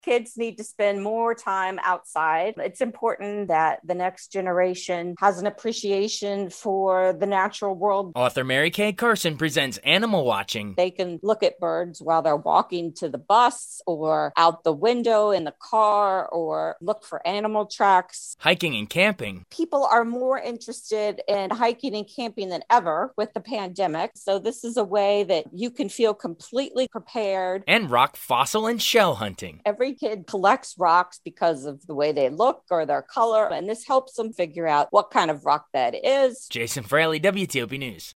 Kids need to spend more time outside. It's important that the next generation has an appreciation for the natural world. Author Mary Kay Carson presents Animal Watching. They can look at birds while they're walking to the bus or out the window in the car or look for animal tracks. Hiking and camping. People are more interested in hiking and camping than ever with the pandemic. So this is a way that you can feel completely prepared. And rock fossil and shell hunting. Every kid collects rocks because of the way they look or their color, and this helps them figure out what kind of rock that is. Jason Fraley, WTOP News.